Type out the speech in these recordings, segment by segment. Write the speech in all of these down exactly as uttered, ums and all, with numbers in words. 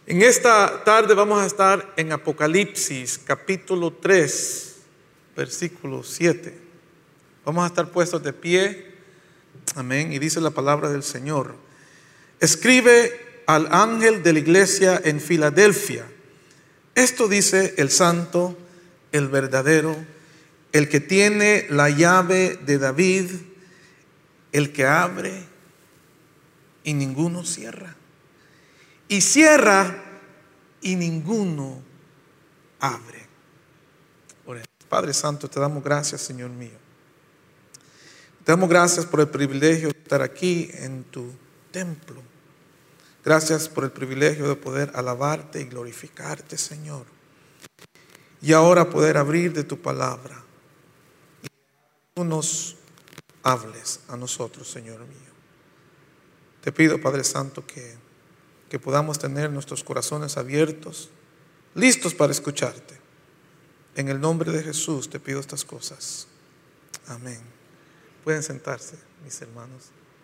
En esta tarde vamos a estar en Apocalipsis capítulo tres, versículo siete. Vamos a estar puestos de pie. Amén. Y dice la palabra del Señor: escribe al ángel de la iglesia en Filadelfia: esto dice el santo, el verdadero, el que tiene la llave de David, el que abre y ninguno cierra, y cierra y ninguno abre. Oremos. Padre Santo, te damos gracias, Señor mío. Te damos gracias por el privilegio de estar aquí en tu templo. Gracias por el privilegio de poder alabarte y glorificarte, Señor. Y ahora poder abrir de tu palabra y tú nos hables a nosotros, Señor mío. Te pido, Padre Santo, que, que podamos tener nuestros corazones abiertos, listos para escucharte. En el nombre de Jesús te pido estas cosas. Amén. Pueden sentarse, mis hermanos.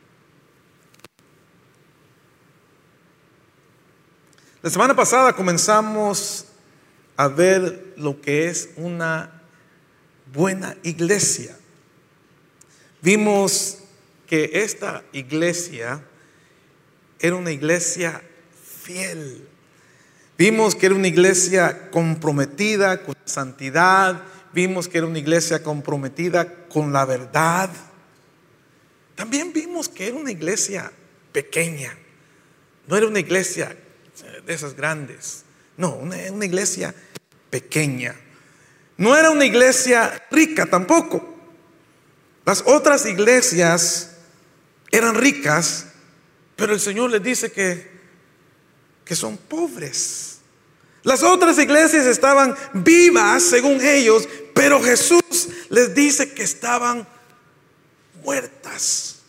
La semana pasada comenzamos a ver lo que es una buena iglesia. Vimos que esta iglesia era una iglesia fiel. Vimos que era una iglesia comprometida con santidad. Vimos que era una iglesia comprometida con la verdad. También vimos que era una iglesia pequeña. No era una iglesia de esas grandes. No, una, una iglesia pequeña. No era una iglesia rica tampoco. Las otras iglesias eran ricas, pero el Señor les dice que, que son pobres. Las otras iglesias estaban vivas según ellos, pero Jesús les dice que estaban muertas.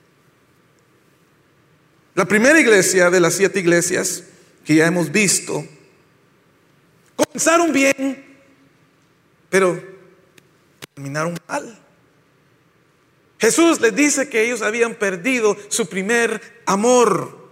La primera iglesia de las siete iglesias que ya hemos visto comenzaron bien, pero terminaron mal. Jesús les dice que ellos habían perdido su primer amor.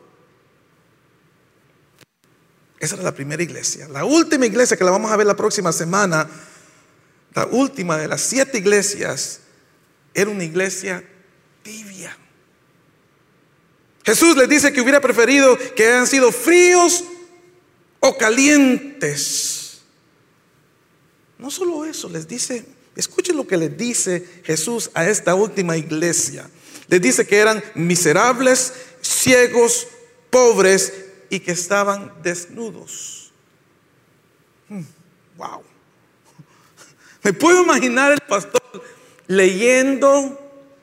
Esa era la primera iglesia. La última iglesia, que la vamos a ver la próxima semana, la última de las siete iglesias, era una iglesia tibia. Jesús les dice que hubiera preferido que hayan sido fríos o calientes. No solo eso, les dice, escuchen lo que les dice Jesús a esta última iglesia. Les dice que eran miserables, ciegos, pobres y que estaban desnudos. Hmm, wow. Me puedo imaginar el pastor leyendo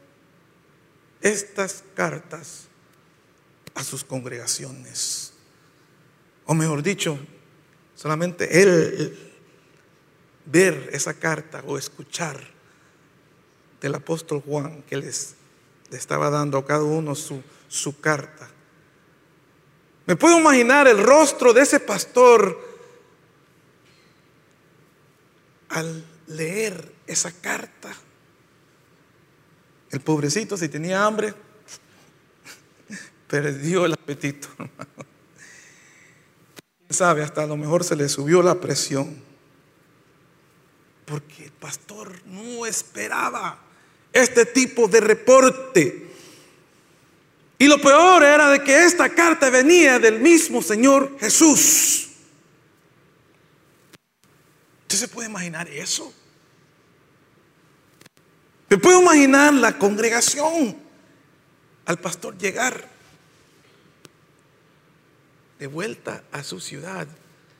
estas cartas a sus congregaciones, o mejor dicho, solamente él ver esa carta o escuchar del apóstol Juan que les, les estaba dando a cada uno su, su carta. Me puedo imaginar el rostro de ese pastor al leer esa carta. El pobrecito, si tenía hambre, perdió el apetito. ¿Quién sabe? Hasta a lo mejor se le subió la presión, porque el pastor no esperaba este tipo de reporte. Y lo peor era de que esta carta venía del mismo Señor Jesús. ¿Usted se puede imaginar eso? Me puedo imaginar la congregación al pastor llegar de vuelta a su ciudad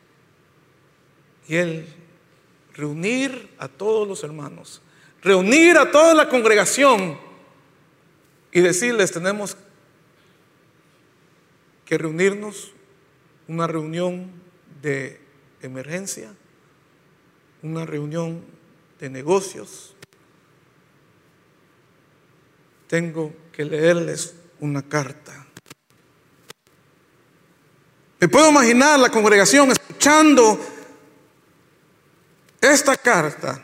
y él reunir a todos los hermanos, reunir a toda la congregación y decirles: tenemos que reunirnos, una reunión de emergencia, una reunión de negocios. Tengo que leerles una carta. Me puedo imaginar la congregación escuchando esta carta,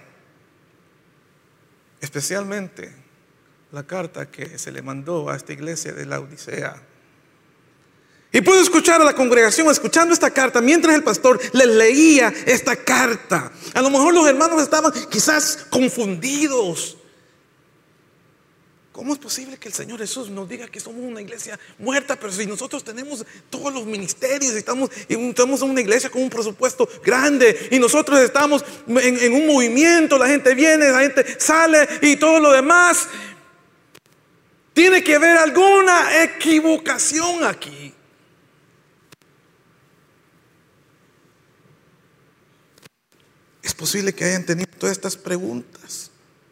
especialmente la carta que se le mandó a esta iglesia de la Odisea. Y puedo escuchar a la congregación escuchando esta carta mientras el pastor les leía esta carta. A lo mejor los hermanos estaban quizás confundidos. ¿Cómo es posible que el Señor Jesús nos diga que somos una iglesia muerta? Pero si nosotros tenemos todos los ministerios, estamos, estamos en una iglesia con un presupuesto grande y nosotros estamos en, en un movimiento, la gente viene, la gente sale y todo lo demás. Tiene que haber alguna equivocación aquí. Es posible que hayan tenido todas estas preguntas.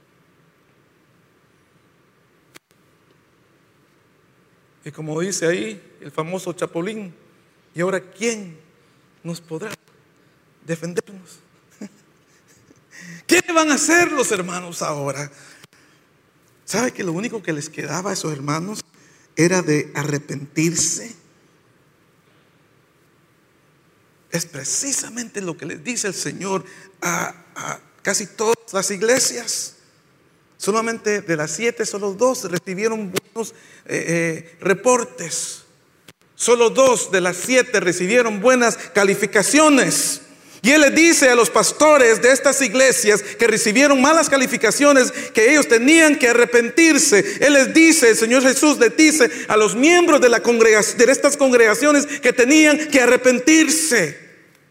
Y como dice ahí el famoso Chapulín, ¿y ahora quién nos podrá defendernos? ¿Qué van a hacer los hermanos ahora? ¿Sabe que lo único que les quedaba a esos hermanos era de arrepentirse? Es precisamente lo que les dice el Señor a, a casi todas las iglesias. Solamente de las siete, solo dos recibieron buenos eh, eh, reportes. Solo dos de las siete recibieron buenas calificaciones. Y Él les dice a los pastores de estas iglesias que recibieron malas calificaciones que ellos tenían que arrepentirse. Él les dice, el Señor Jesús les dice a los miembros de, la congregación, de estas congregaciones que tenían que arrepentirse.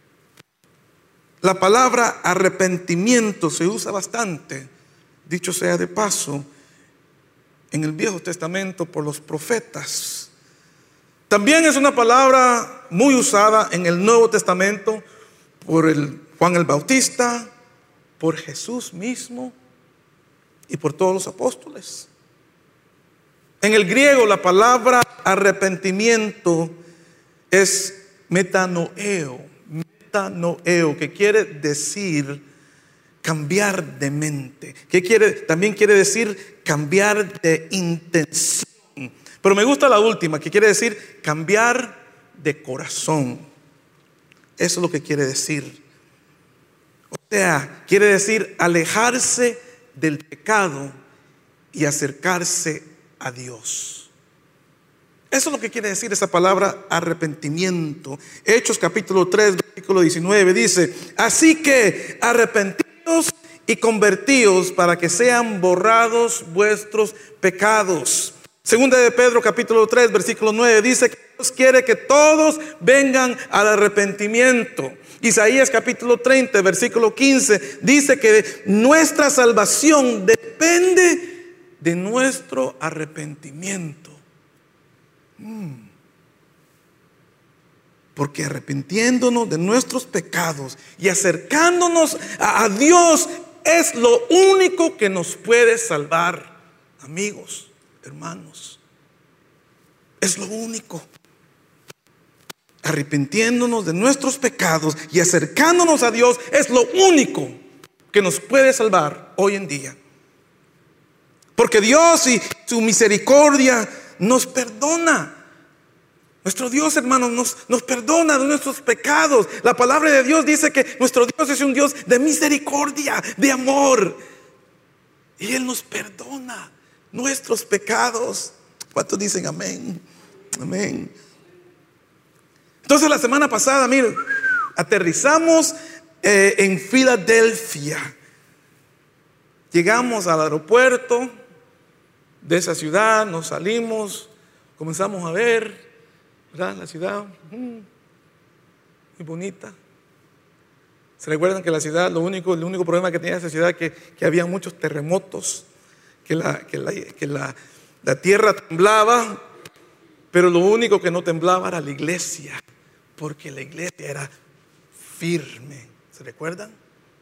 La palabra arrepentimiento se usa bastante, dicho sea de paso, en el Viejo Testamento por los profetas. También es una palabra muy usada en el Nuevo Testamento por el Juan el Bautista, por Jesús mismo y por todos los apóstoles. En el griego la palabra arrepentimiento es metanoeo, metanoeo, que quiere decir cambiar de mente, que quiere, también quiere decir cambiar de intención. Pero me gusta la última, que quiere decir cambiar de corazón. Eso es lo que quiere decir. O sea, quiere decir alejarse del pecado y acercarse a Dios. Eso es lo que quiere decir esa palabra arrepentimiento. Hechos capítulo tres, versículo diecinueve dice: así que arrepentidos y convertíos para que sean borrados vuestros pecados. Segunda de Pedro capítulo tres, versículo nueve dice que Dios quiere que todos vengan al arrepentimiento. Isaías capítulo treinta, versículo quince dice que nuestra salvación depende de nuestro arrepentimiento. Hmm. Porque arrepintiéndonos de nuestros pecados y acercándonos a, a Dios es lo único que nos puede salvar, amigos, hermanos. Es lo único. Arrepintiéndonos de nuestros pecados y acercándonos a Dios es lo único que nos puede salvar hoy en día. Porque Dios y su misericordia nos perdona. Nuestro Dios, hermanos, nos, nos perdona de nuestros pecados. La palabra de Dios dice que nuestro Dios es un Dios de misericordia, de amor. Y Él nos perdona nuestros pecados. ¿Cuántos dicen amén? Amén. Entonces la semana pasada, miren, aterrizamos eh, en Filadelfia. Llegamos al aeropuerto de esa ciudad, nos salimos, comenzamos a ver, ¿verdad? La ciudad, mm, muy bonita. ¿Se recuerdan que la ciudad, lo único, el único problema que tenía esa ciudad que, que había muchos terremotos, que, la, que, la, que la, la tierra temblaba, pero lo único que no temblaba era la iglesia, porque la iglesia era firme. ¿Se recuerdan?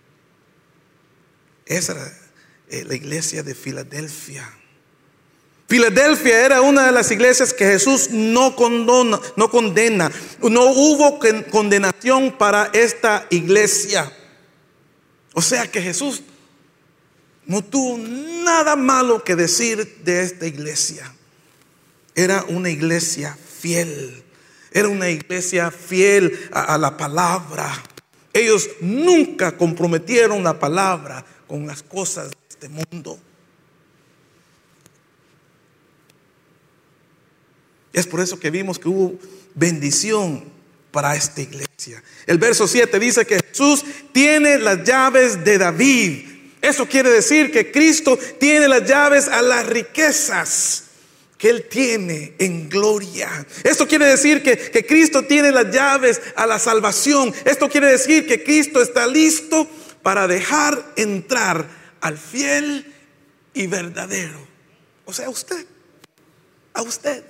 Esa era eh, la iglesia de Filadelfia. Filadelfia era una de las iglesias que Jesús no condona, no condena. No hubo condenación para esta iglesia. O sea que Jesús no tuvo nada malo que decir de esta iglesia. Era una iglesia fiel. Era una iglesia fiel a, a la palabra. Ellos nunca comprometieron la palabra con las cosas de este mundo. Es por eso que vimos que hubo bendición para esta iglesia. El verso siete dice que Jesús tiene las llaves de David. Eso quiere decir que Cristo tiene las llaves a las riquezas que Él tiene en gloria. Esto quiere decir que, que Cristo tiene las llaves a la salvación. Esto quiere decir que Cristo está listo para dejar entrar al fiel y verdadero. O sea, a usted, a usted.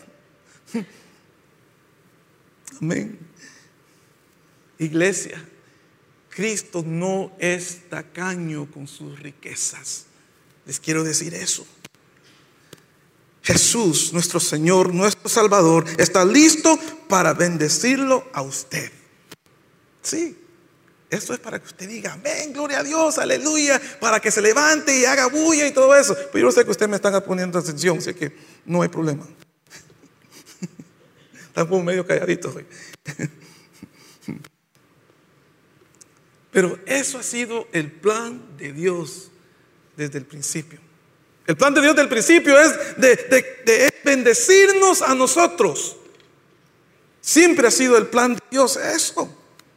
Amén. Iglesia, Cristo no es tacaño con sus riquezas. Les quiero decir eso. Jesús, nuestro Señor, nuestro Salvador, está listo para bendecirlo a usted. Sí, esto es para que usted diga amén, gloria a Dios, aleluya, para que se levante y haga bulla y todo eso. Pero yo sé que usted me está poniendo atención, así que no hay problema. Están como medio calladitos hoy. Pero eso ha sido el plan de Dios desde el principio. El plan de Dios del principio es de, de, de bendecirnos a nosotros. Siempre ha sido el plan de Dios eso.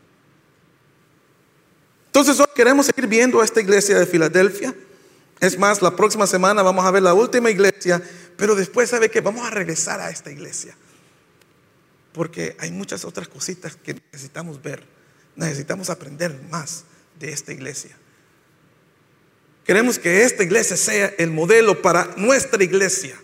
Entonces hoy queremos seguir viendo a esta iglesia de Filadelfia. Es más, la próxima semana vamos a ver la última iglesia. Pero después, ¿sabe qué? Vamos a regresar a esta iglesia, porque hay muchas otras cositas que necesitamos ver. Necesitamos aprender más de esta iglesia. Queremos que esta iglesia sea el modelo para nuestra iglesia.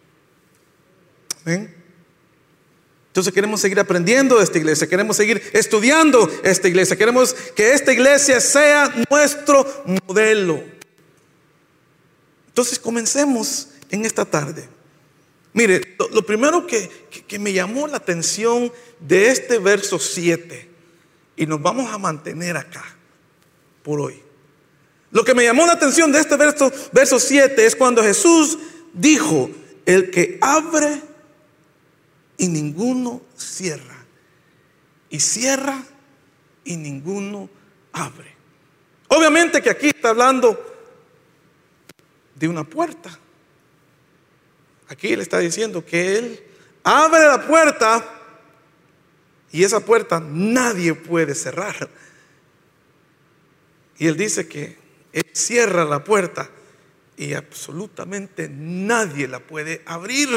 ¿Ven? Entonces queremos seguir aprendiendo de esta iglesia. Queremos seguir estudiando esta iglesia. Queremos que esta iglesia sea nuestro modelo. Entonces comencemos en esta tarde. Mire, lo, lo primero que, que, que me llamó la atención de este verso siete, y nos vamos a mantener acá por hoy. Lo que me llamó la atención de este verso, verso siete, es cuando Jesús dijo: el que abre y ninguno cierra, y cierra y ninguno abre. Obviamente que aquí está hablando de una puerta. Aquí Él está diciendo que Él abre la puerta, y esa puerta nadie puede cerrar. Y Él dice que Él cierra la puerta y absolutamente nadie la puede abrir.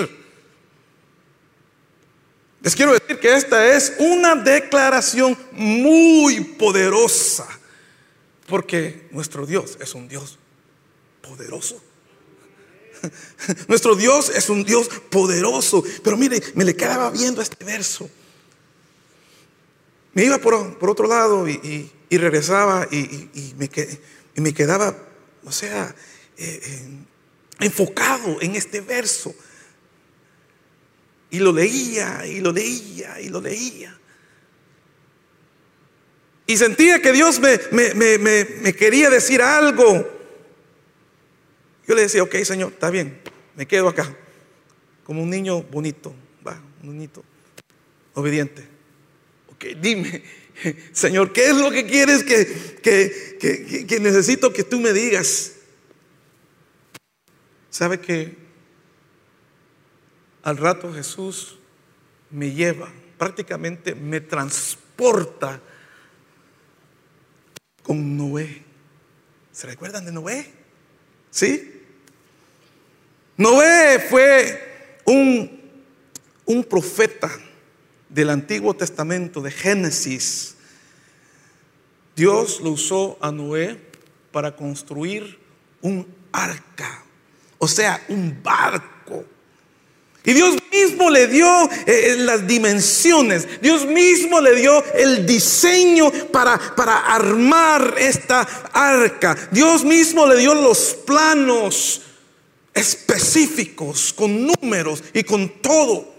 Les quiero decir que esta es una declaración muy poderosa, porque nuestro Dios es un Dios poderoso. Nuestro Dios es un Dios poderoso. Pero mire, me le quedaba viendo este verso. Me iba por, por otro lado y, y, y regresaba y, y, y, me qued, y me quedaba, o sea, eh, eh, enfocado en este verso. Y lo leía, y lo leía, y lo leía. Y sentía que Dios me, me, me, me, me quería decir algo. Yo le decía: ok, Señor, está bien, me quedo acá, como un niño bonito, va, un niñito obediente. Ok, dime, Señor, ¿qué es lo que quieres que, que, que, que necesito que tú me digas? ¿Sabe que al rato Jesús me lleva, prácticamente me transporta con Noé? ¿Se recuerdan de Noé? ¿Sí? Noé fue un, un profeta del Antiguo Testamento, de Génesis. Dios lo usó a Noé para construir un arca, o sea, un barco. Y Dios mismo le dio eh, las dimensiones. Dios mismo le dio el diseño para, para armar esta arca. Dios mismo le dio los planos específicos, con números y con todo,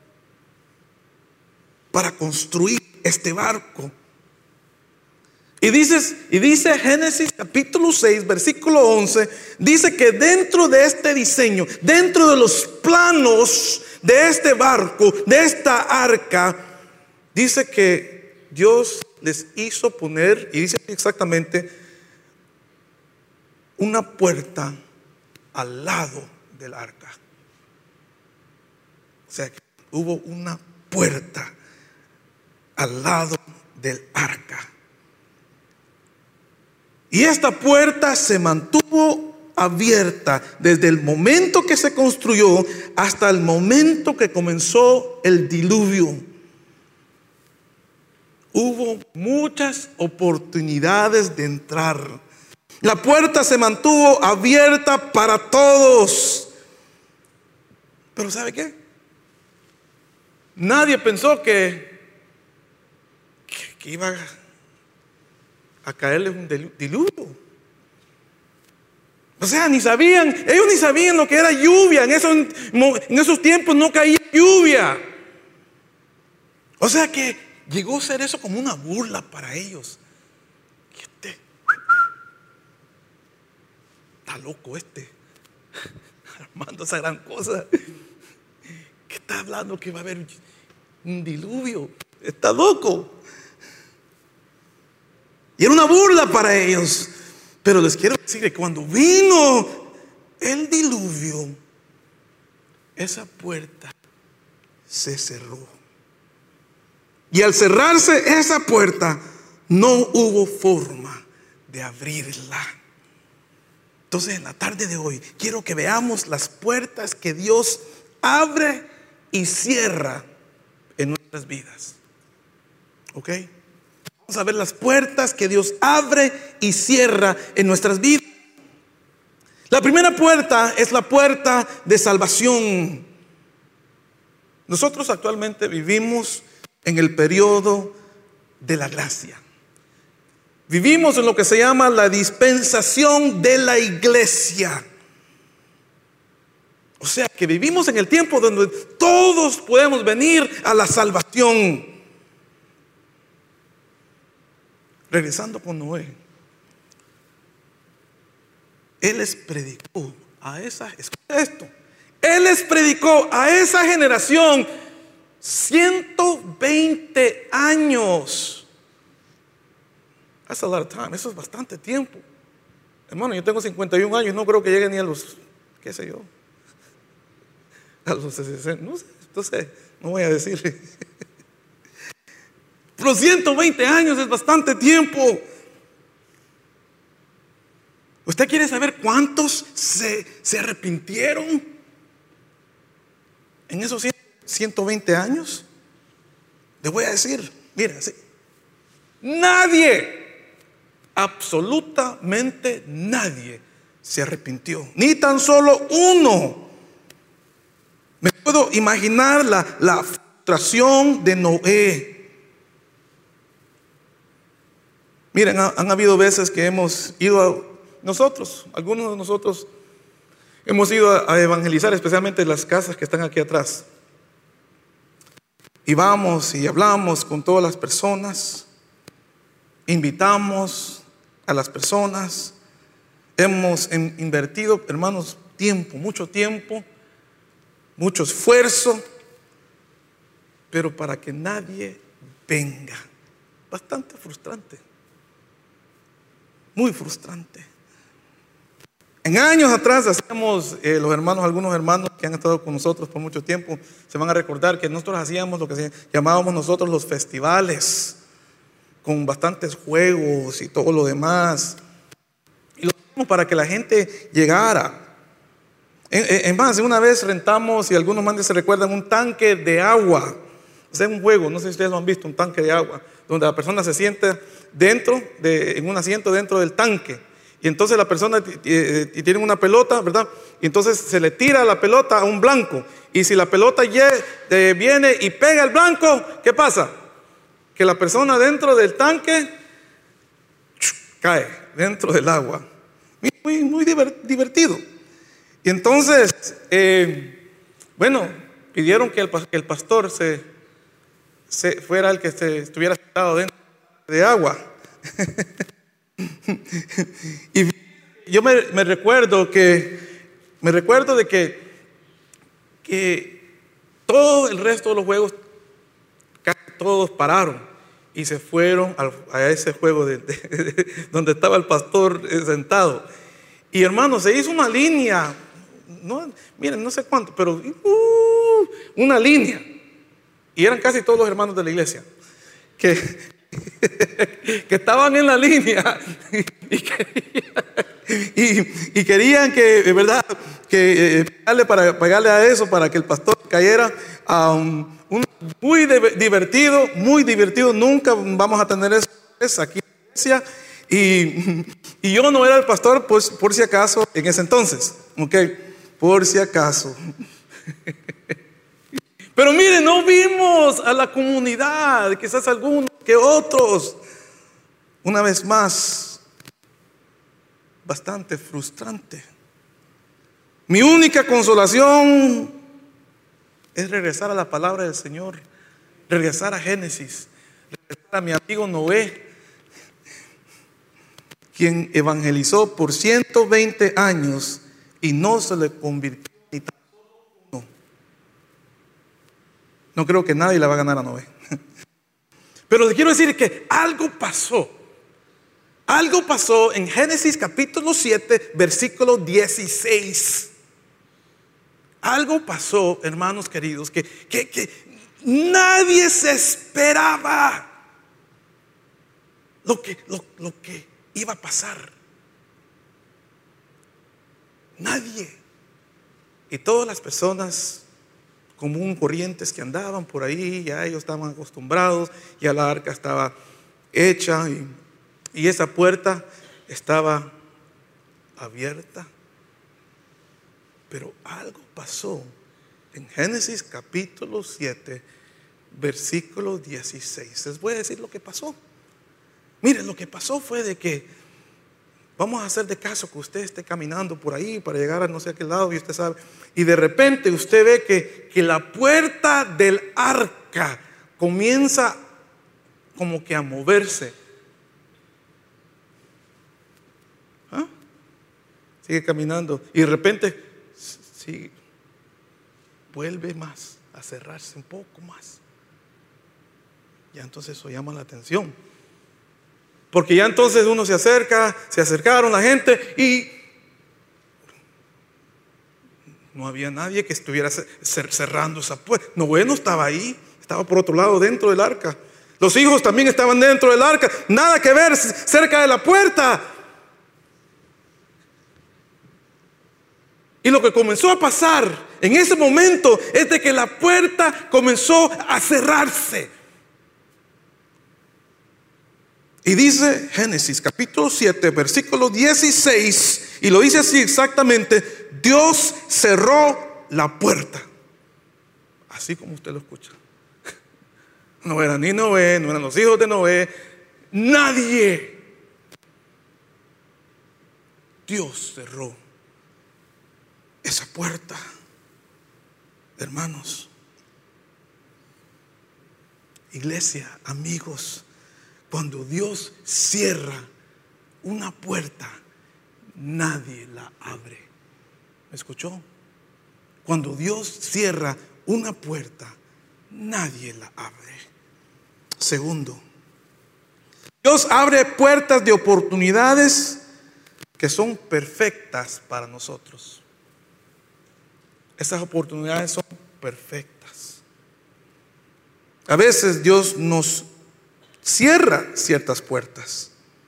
para construir este barco. Y, dices, y dice Génesis capítulo seis, versículo once, dice que dentro de este diseño, dentro de los planos de este barco, de esta arca, dice que Dios les hizo poner, y dice exactamente, una puerta al lado del arca. O sea, hubo una puerta al lado del arca. Y esta puerta se mantuvo abierta desde el momento que se construyó hasta el momento que comenzó el diluvio. Hubo muchas oportunidades de entrar. La puerta se mantuvo abierta para todos. Pero ¿sabe qué? Nadie pensó que, que, que iba a, a caerles un diluvio. O sea, ni sabían, ellos ni sabían lo que era lluvia. En esos, en esos tiempos no caía lluvia. O sea que llegó a ser eso como una burla para ellos. Este, está loco este, armando esa gran cosa. ¿Qué está hablando? Que va a haber un diluvio. Está loco. Y era una burla para ellos. Pero les quiero decir que cuando vino el diluvio, esa puerta se cerró. Y al cerrarse esa puerta, no hubo forma de abrirla. Entonces, en la tarde de hoy, quiero que veamos las puertas que Dios abre y cierra en nuestras vidas. ¿Ok? Vamos a ver las puertas que Dios abre y cierra en nuestras vidas. La primera puerta es la puerta de salvación. Nosotros actualmente vivimos en el periodo de la gracia. Vivimos en lo que se llama la dispensación de la iglesia. O sea que vivimos en el tiempo donde todos podemos venir a la salvación. Regresando con Noé, él les predicó a esa, escucha esto, él les predicó a esa generación ciento veinte años. That's a lot of time. Eso es bastante tiempo. Hermano, yo tengo cincuenta y un años, no creo que llegue ni a los, qué sé yo, a los sesenta, no sé, entonces no voy a decir. Pero ciento veinte años es bastante tiempo. ¿Usted quiere saber cuántos se, se arrepintieron en esos ciento veinte años? Le voy a decir, mira, sí, nadie, absolutamente nadie se arrepintió, ni tan solo uno. Me puedo imaginar la, la frustración de Noé. Miren, ha, han habido veces que hemos ido a, nosotros, algunos de nosotros hemos ido a, a evangelizar, especialmente en las casas que están aquí atrás. Y vamos y hablamos con todas las personas, invitamos a las personas, hemos en, invertido, hermanos, tiempo, mucho tiempo, mucho esfuerzo, pero para que nadie venga. Bastante frustrante. Muy frustrante. En años atrás hacíamos, eh, los hermanos, algunos hermanos que han estado con nosotros por mucho tiempo, se van a recordar que nosotros hacíamos lo que se llamábamos nosotros los festivales, con bastantes juegos y todo lo demás. Y lo hacíamos para que la gente llegara. En, en más, una vez rentamos, y algunos más se recuerdan, un tanque de agua. O sea, un juego, no sé si ustedes lo han visto, un tanque de agua, donde la persona se sienta dentro, de, en un asiento dentro del tanque. Y entonces la persona eh, y tiene una pelota, ¿verdad? Y entonces se le tira la pelota a un blanco. Y si la pelota eh, viene y pega el blanco, ¿qué pasa? Que la persona dentro del tanque cae dentro del agua. Muy, muy divertido. Y entonces, eh, bueno, pidieron que el, que el pastor se, se fuera el que se estuviera sentado dentro de agua. Y yo me, me recuerdo que me recuerdo de que que todo el resto de los juegos, casi todos pararon y se fueron a, a ese juego de, de, de, donde estaba el pastor sentado. Y hermano, se hizo una línea, no, miren, no sé cuánto, pero uh, una línea. y eran casi todos los hermanos de la iglesia, que, que estaban en la línea y, querían, y, y querían que, de verdad, que eh, pagarle, para pagarle a eso, para que el pastor cayera a un, un muy de, divertido, muy divertido. Nunca vamos a tener eso aquí en la iglesia. Y, y yo no era el pastor, pues, por si acaso, en ese entonces, ok, por si acaso. Pero mire, no vimos a la comunidad, quizás algunos que otros. Una vez más, bastante frustrante. Mi única consolación es regresar a la palabra del Señor, regresar a Génesis, regresar a mi amigo Noé, quien evangelizó por ciento veinte años y no se le convirtió ni tan solo uno. No creo que nadie le va a ganar a Noé. Pero le quiero decir que algo pasó. Algo pasó en Génesis capítulo siete, versículo dieciséis. Algo pasó, hermanos queridos, que, que, que nadie se esperaba lo que, lo, lo que iba a pasar. Nadie. Y todas las personas común corrientes que andaban por ahí, ya ellos estaban acostumbrados, ya la arca estaba hecha y, y esa puerta estaba abierta. Pero algo pasó en Génesis capítulo siete, versículo dieciséis. Les voy a decir lo que pasó. Miren, lo que pasó fue de que, vamos a hacer de caso que usted esté caminando por ahí para llegar a no sé a qué lado, y usted sabe, y de repente usted ve que, que la puerta del arca comienza como que a moverse. ¿Ah? Sigue caminando y de repente sí, vuelve más a cerrarse un poco más. Ya entonces eso llama la atención. Porque ya entonces uno se acerca, se acercaron la gente y no había nadie que estuviera cerrando esa puerta. Noé no estaba ahí, estaba por otro lado dentro del arca. Los hijos también estaban dentro del arca, nada que ver cerca de la puerta. Y lo que comenzó a pasar en ese momento es de que la puerta comenzó a cerrarse. Y dice Génesis capítulo siete, versículo dieciséis, y lo dice así exactamente: Dios cerró la puerta. Así como usted lo escucha. No era ni Noé, no eran los hijos de Noé, nadie. Dios cerró esa puerta. Hermanos, iglesia, amigos, cuando Dios cierra una puerta, nadie la abre. ¿Me escuchó? Cuando Dios cierra una puerta, nadie la abre. Segundo, Dios abre puertas de oportunidades que son perfectas para nosotros. Esas oportunidades son perfectas. A veces Dios nos cierra ciertas puertas.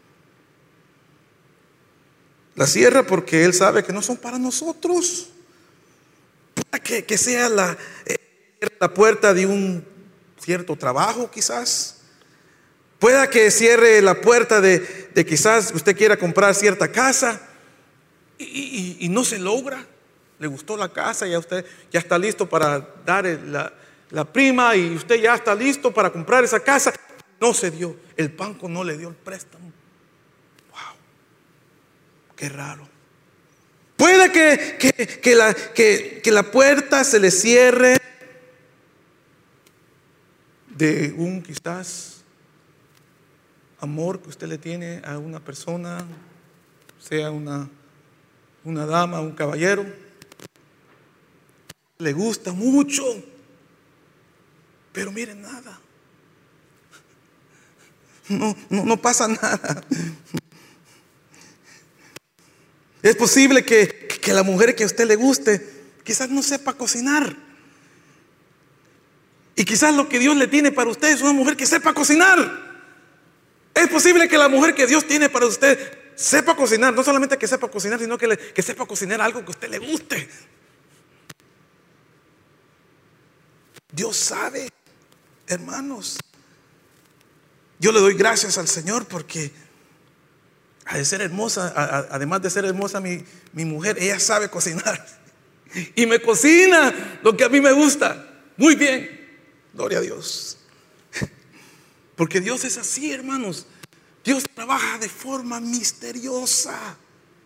La cierra porque Él sabe que no son para nosotros. Para que, que sea la, eh, la puerta de un cierto trabajo, quizás. Pueda que cierre la puerta de, de quizás usted quiera comprar cierta casa y, y, y no se logra. Le gustó la casa y ya usted ya está listo para dar la, la prima y usted ya está listo para comprar esa casa. No se dio, el banco no le dio el préstamo. Wow, qué raro. Puede que, que, que, la, que, que la puerta se le cierre de un quizás amor que usted le tiene a una persona, sea una, una dama, un caballero, le gusta mucho, pero miren, nada. No, no, no pasa nada. Es posible que, que la mujer que a usted le guste quizás no sepa cocinar. Y quizás lo que Dios le tiene para usted es una mujer que sepa cocinar. Es posible que la mujer que Dios tiene para usted sepa cocinar. No solamente que sepa cocinar, sino que, le, que sepa cocinar algo que a usted le guste. Dios sabe, hermanos. Yo le doy gracias al Señor porque ha de ser hermosa, a, a, además de ser hermosa mi, mi mujer, ella sabe cocinar. Y me cocina lo que a mí me gusta. Muy bien, gloria a Dios. Porque Dios es así, hermanos. Dios trabaja de forma misteriosa.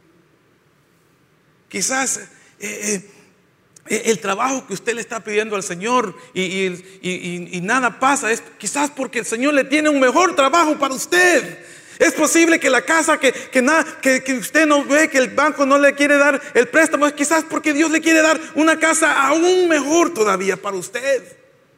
Quizás eh, eh, el trabajo que usted le está pidiendo al Señor y, y, y, y nada pasa, es quizás porque el Señor le tiene un mejor trabajo para usted. Es posible que la casa que, que, na, que, que usted no ve, que el banco no le quiere dar el préstamo, es quizás porque Dios le quiere dar una casa aún mejor todavía para usted.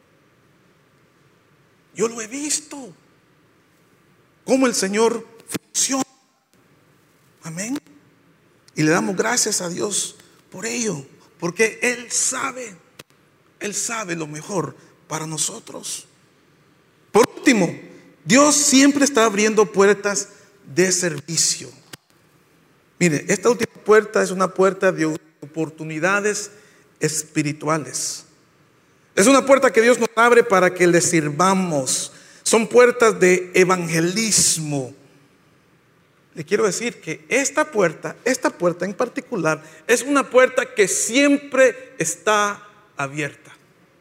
Yo lo he visto, cómo el Señor funciona. Amén. Y le damos gracias a Dios por ello, porque Él sabe, Él sabe lo mejor para nosotros. Por último, Dios siempre está abriendo puertas de servicio. Mire, esta última puerta es una puerta de oportunidades espirituales. Es una puerta que Dios nos abre para que le sirvamos. Son puertas de evangelismo. Le quiero decir que esta puerta, esta puerta en particular, es una puerta que siempre está abierta.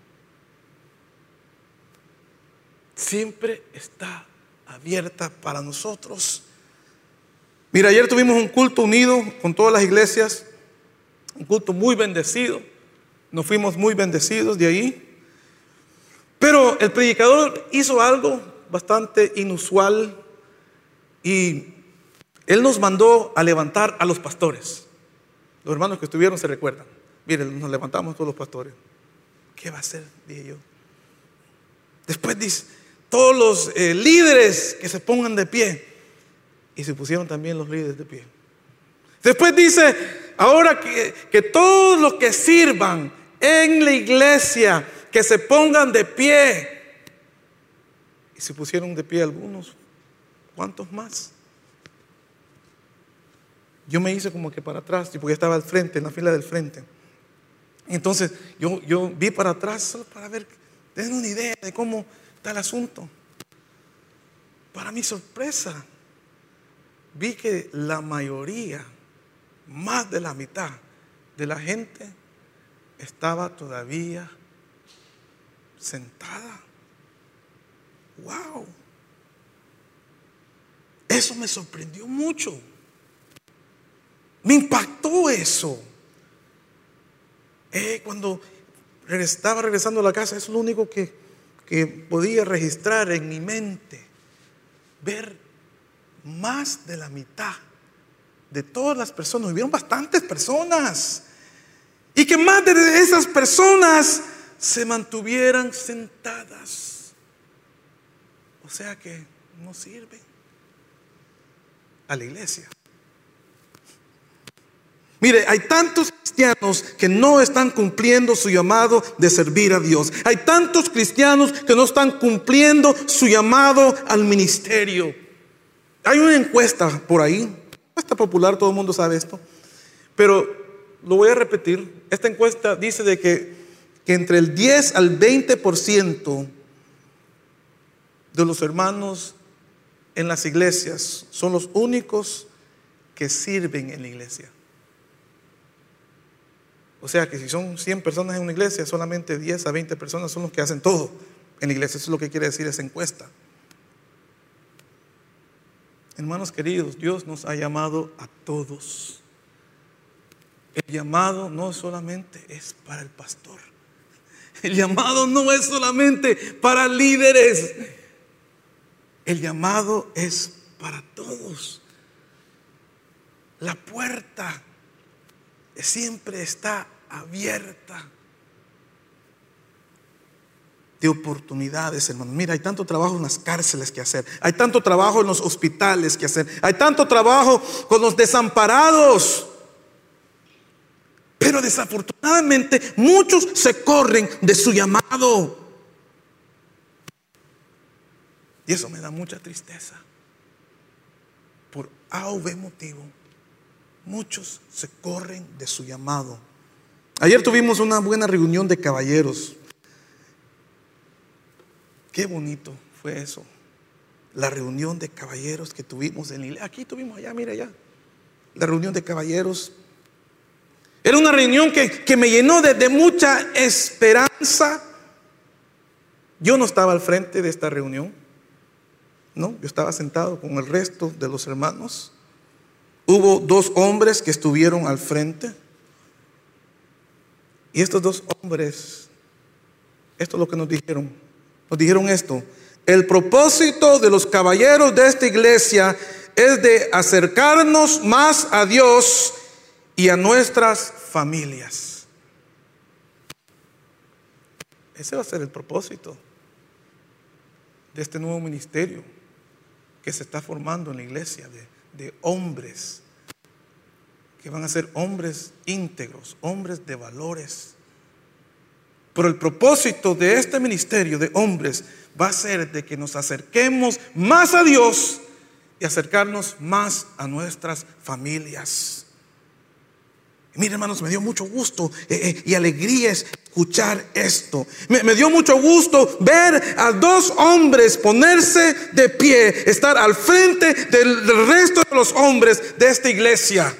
Siempre está abierta para nosotros. Mira, ayer tuvimos un culto unido con todas las iglesias, un culto muy bendecido. Nos fuimos muy bendecidos de ahí. Pero el predicador hizo algo bastante inusual y él nos mandó a levantar a los pastores. Los hermanos que estuvieron se recuerdan. Miren, nos levantamos todos los pastores. ¿Qué va a hacer? Dije yo. Después dice, todos los eh, líderes que se pongan de pie. Y se pusieron también los líderes de pie. Después dice, ahora que, que todos los que sirvan en la iglesia, que se pongan de pie. Y se pusieron de pie algunos. ¿Cuántos más? Yo me hice como que para atrás, porque estaba al frente, en la fila del frente. Entonces yo, yo vi para atrás solo para ver, tener una idea de cómo está el asunto. Para mi sorpresa, vi que la mayoría, más de la mitad de la gente estaba todavía sentada. Wow. Eso me sorprendió mucho. Me impactó eso. Eh, cuando estaba regresando a la casa, eso es lo único que, que podía registrar en mi mente. Ver más de la mitad de todas las personas. Hubieron bastantes personas. Y que más de esas personas se mantuvieran sentadas. O sea que no sirven a la iglesia. Mire, hay tantos cristianos que no están cumpliendo su llamado de servir a Dios. Hay tantos cristianos que no están cumpliendo su llamado al ministerio. Hay una encuesta por ahí, encuesta popular, todo el mundo sabe esto, pero lo voy a repetir. Esta encuesta dice de que, que entre el diez al veinte por ciento de los hermanos en las iglesias son los únicos que sirven en la iglesia. O sea que si son cien personas en una iglesia, solamente diez a veinte personas son los que hacen todo en la iglesia. Eso es lo que quiere decir esa encuesta. Hermanos queridos, Dios nos ha llamado a todos. El llamado no solamente es para el pastor. El llamado no es solamente para líderes. El llamado es para todos. La puerta siempre está abierta de oportunidades, hermanos. Mira, hay tanto trabajo en las cárceles que hacer. Hay tanto trabajo en los hospitales que hacer. Hay tanto trabajo con los desamparados. Pero desafortunadamente muchos se corren de su llamado. Y eso me da mucha tristeza. Por A o B motivo, muchos se corren de su llamado. Ayer tuvimos una buena reunión de caballeros. Qué bonito fue eso. La reunión de caballeros que tuvimos en la iglesia. Aquí tuvimos allá, mira allá. La reunión de caballeros. Era una reunión que, que me llenó de, de mucha esperanza. Yo no estaba al frente de esta reunión. No, yo estaba sentado con el resto de los hermanos. Hubo dos hombres que estuvieron al frente. Y estos dos hombres, esto es lo que nos dijeron. Nos dijeron esto: el propósito de los caballeros de esta iglesia es de acercarnos más a Dios y a nuestras familias. Ese va a ser el propósito de este nuevo ministerio que se está formando en la iglesia, de, de hombres que van a ser hombres íntegros, hombres de valores. Pero el propósito de este ministerio de hombres va a ser de que nos acerquemos más a Dios y acercarnos más a nuestras familias. Y mire, hermanos, me dio mucho gusto eh, eh, y alegría escuchar esto. Me, me dio mucho gusto ver a dos hombres ponerse de pie, estar al frente del, del resto de los hombres de esta iglesia.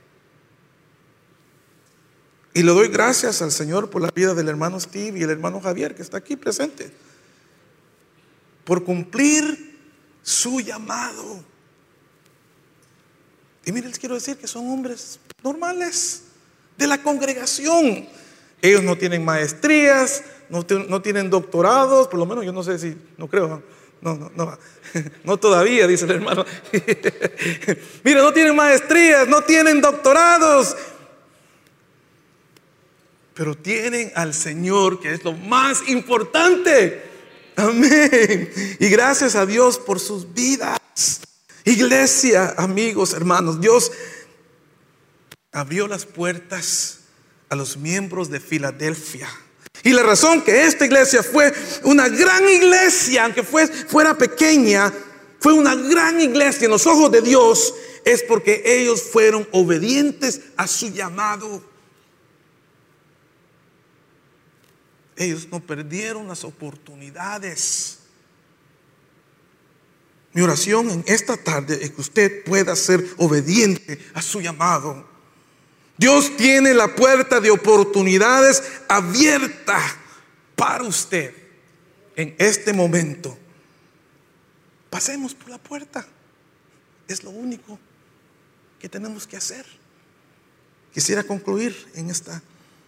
Y le doy gracias al Señor por la vida del hermano Steve y el hermano Javier, que está aquí presente, por cumplir su llamado. Y miren, les quiero decir que son hombres normales de la congregación. Ellos no tienen maestrías, no, no tienen doctorados, por lo menos yo no sé si, no creo, no, no, no, no todavía, dice el hermano. Miren, no tienen maestrías, no tienen doctorados, pero tienen al Señor, que es lo más importante. Amén. Y gracias a Dios por sus vidas. Iglesia, amigos, hermanos, Dios abrió las puertas a los miembros de Filadelfia. Y la razón que esta iglesia fue una gran iglesia, aunque fue, fuera pequeña, fue una gran iglesia en los ojos de Dios, es porque ellos fueron obedientes a su llamado. Ellos no perdieron las oportunidades. Mi oración en esta tarde es que usted pueda ser obediente a su llamado. Dios tiene la puerta de oportunidades abierta para usted en este momento. Pasemos por la puerta. Es lo único que tenemos que hacer. Quisiera concluir en esta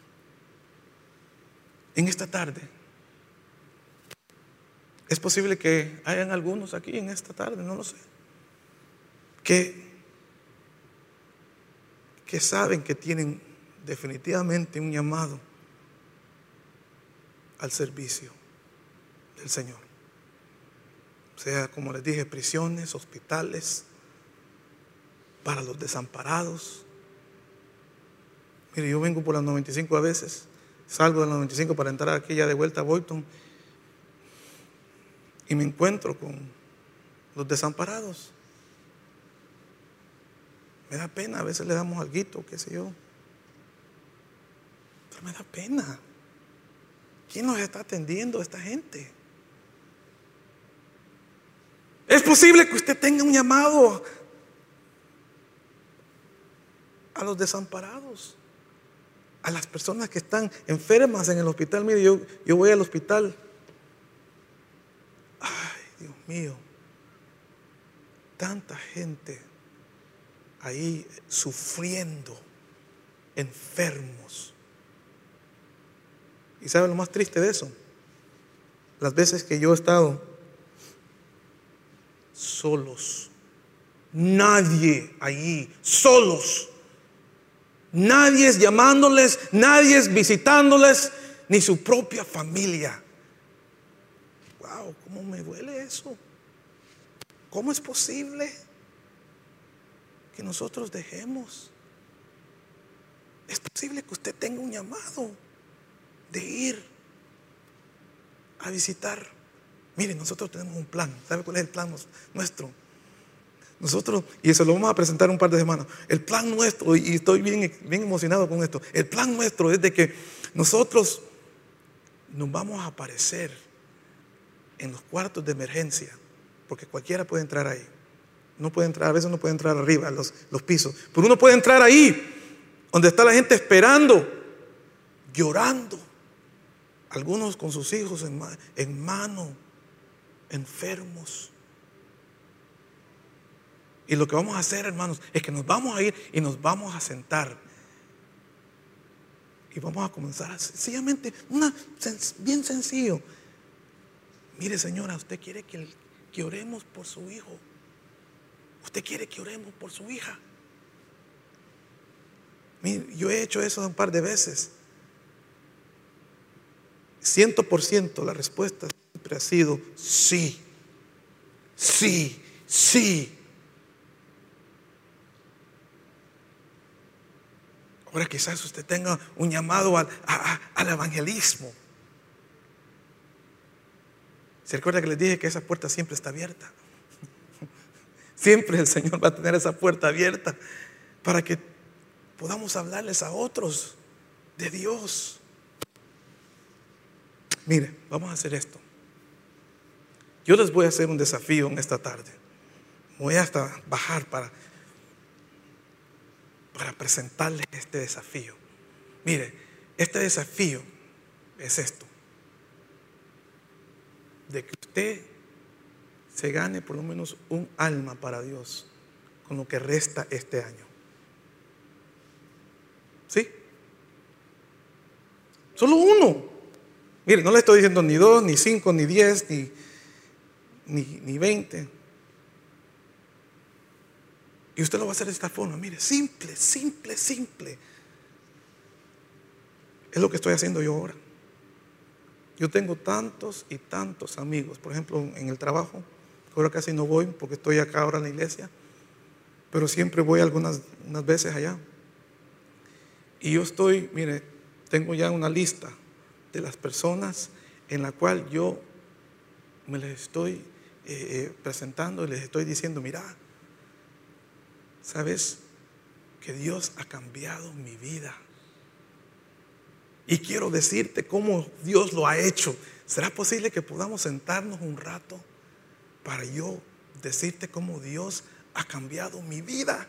En esta tarde. Es posible que hayan algunos aquí en esta tarde, no lo sé, que, que saben que tienen definitivamente un llamado al servicio del Señor. O sea, como les dije, prisiones, hospitales, para los desamparados. Mire, yo vengo por las noventa y cinco a veces. Salgo de la noventa y cinco para entrar aquí ya de vuelta a Boynton y me encuentro con los desamparados. Me da pena, a veces le damos alguito, qué sé yo, pero me da pena. ¿Quién nos está atendiendo a esta gente? Es posible que usted tenga un llamado a los desamparados, a las personas que están enfermas en el hospital. Mire, yo, yo voy al hospital. Ay, Dios mío, tanta gente ahí sufriendo, enfermos. ¿Y sabe lo más triste de eso? Las veces que yo he estado solos, nadie allí, solos. Nadie es llamándoles, nadie es visitándoles, ni su propia familia. Wow, ¿cómo me duele eso? ¿Cómo es posible que nosotros dejemos? Es posible que usted tenga un llamado de ir a visitar Miren, nosotros tenemos un plan. ¿Sabe cuál es el plan nuestro? Nosotros, y eso lo vamos a presentar un par de semanas. El plan nuestro, y estoy bien, bien emocionado con esto. El plan nuestro es de que nosotros nos vamos a aparecer en los cuartos de emergencia, porque cualquiera puede entrar ahí. No puede entrar, a veces uno puede entrar arriba, los, los pisos, pero uno puede entrar ahí, donde está la gente esperando, llorando, algunos con sus hijos en, en mano, enfermos. Y lo que vamos a hacer, hermanos, es que nos vamos a ir y nos vamos a sentar y vamos a comenzar sencillamente, una, bien sencillo. Mire, señora, usted quiere que, que oremos por su hijo. Usted quiere que oremos por su hija. Mire, yo he hecho eso un par de veces. Ciento por ciento la respuesta siempre ha sido sí, sí, sí. Ahora quizás usted tenga un llamado al, a, a, al evangelismo. ¿Se recuerda que les dije que esa puerta siempre está abierta? Siempre el Señor va a tener esa puerta abierta para que podamos hablarles a otros de Dios. Mire, vamos a hacer esto. Yo les voy a hacer un desafío en esta tarde. Voy hasta bajar para, para presentarles este desafío. Mire, este desafío es esto: de que usted se gane por lo menos un alma para Dios con lo que resta este año. ¿Sí? Solo uno. Mire, no le estoy diciendo ni dos, ni cinco, ni diez, ni, ni, ni veinte. Y usted lo va a hacer de esta forma. Mire, simple, simple, simple. Es lo que estoy haciendo yo ahora. Yo tengo tantos y tantos amigos. Por ejemplo, en el trabajo, ahora casi no voy porque estoy acá ahora en la iglesia, pero siempre voy algunas unas veces allá. Y yo estoy, mire, tengo ya una lista de las personas en la cual yo me les estoy eh, presentando y les estoy diciendo: mira, ¿sabes que Dios ha cambiado mi vida? Y quiero decirte cómo Dios lo ha hecho. ¿Será posible que podamos sentarnos un rato para yo decirte cómo Dios ha cambiado mi vida?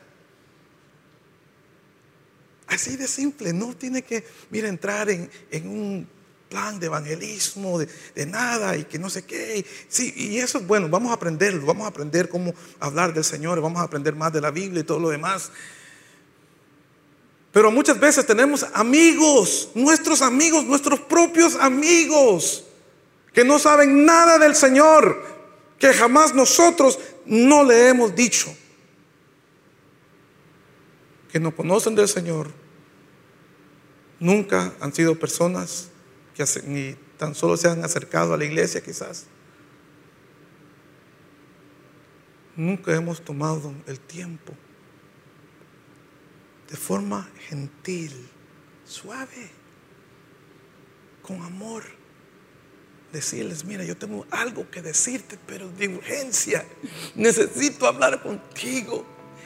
Así de simple. No tiene que, mira, entrar en, en un plan de evangelismo, de, de nada y que no sé qué. Sí, y eso es bueno, vamos a aprenderlo, vamos a aprender cómo hablar del Señor, vamos a aprender más de la Biblia y todo lo demás. Pero muchas veces tenemos amigos, nuestros amigos, nuestros propios amigos, que no saben nada del Señor, que jamás nosotros no le hemos dicho, que no conocen del Señor, nunca han sido personas que ni tan solo se han acercado a la iglesia quizás. Nunca hemos tomado el tiempo de forma gentil, suave, con amor, decirles: mira, yo tengo algo que decirte, pero de urgencia, necesito hablar contigo.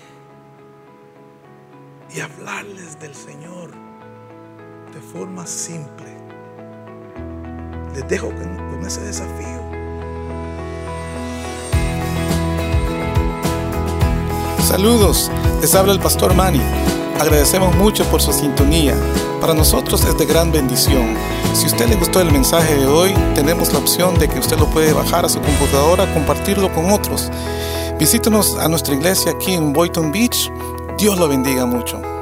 Y hablarles del Señor de forma simple. Les dejo con, con ese desafío. Saludos, les habla el pastor Manny. Agradecemos mucho por su sintonía. Para nosotros es de gran bendición. Si a usted le gustó el mensaje de hoy, tenemos la opción de que usted lo puede bajar a su computadora, compartirlo con otros. Visítenos a nuestra iglesia aquí en Boynton Beach. Dios lo bendiga mucho.